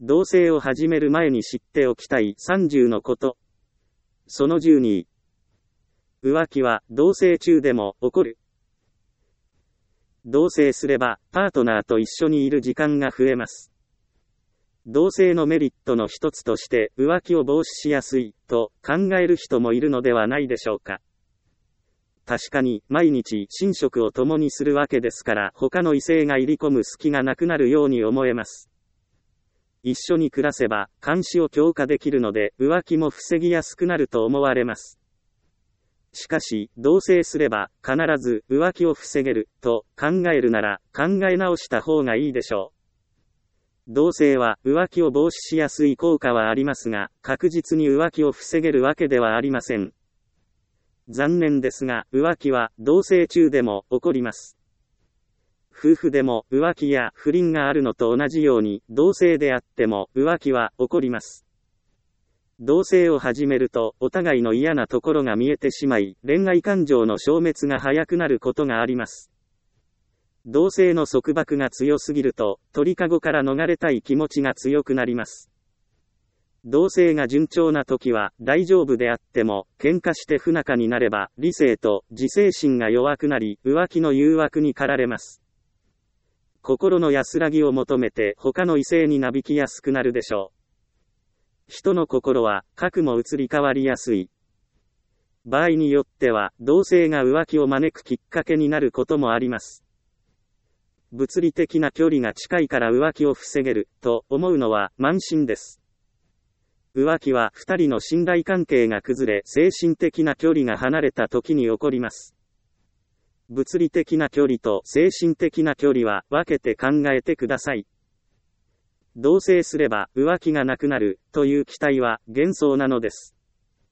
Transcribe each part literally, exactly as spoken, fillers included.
同棲を始める前に知っておきたいさんじゅうのこと。そのじゅうに。浮気は同棲中でも起こる。同棲すればパートナーと一緒にいる時間が増えます。同棲のメリットの一つとして浮気を防止しやすいと考える人もいるのではないでしょうか。確かに毎日寝食を共にするわけですから他の異性が入り込む隙がなくなるように思えます。一緒に暮らせば監視を強化できるので浮気も防ぎやすくなると思われます。しかし、同棲すれば必ず浮気を防げると考えるなら考え直した方がいいでしょう。同棲は浮気を防止しやすい効果はありますが、確実に浮気を防げるわけではありません。残念ですが、浮気は同棲中でも起こります。夫婦でも浮気や不倫があるのと同じように、同棲であっても浮気は起こります。同棲を始めると、お互いの嫌なところが見えてしまい、恋愛感情の消滅が早くなることがあります。同棲の束縛が強すぎると、鳥かごから逃れたい気持ちが強くなります。同棲が順調な時は大丈夫であっても、喧嘩して不仲になれば、理性と自制心が弱くなり、浮気の誘惑に駆られます。心の安らぎを求めて他の異性になびきやすくなるでしょう。人の心は核も移り変わりやすい。場合によっては同性が浮気を招くきっかけになることもあります。物理的な距離が近いから浮気を防げると思うのは慢心です。浮気は二人の信頼関係が崩れ精神的な距離が離れた時に起こります。物理的な距離と精神的な距離は分けて考えてください。同棲すれば浮気がなくなるという期待は幻想なのです。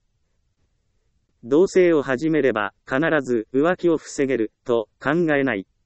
同棲を始めれば必ず浮気を防げると考えない。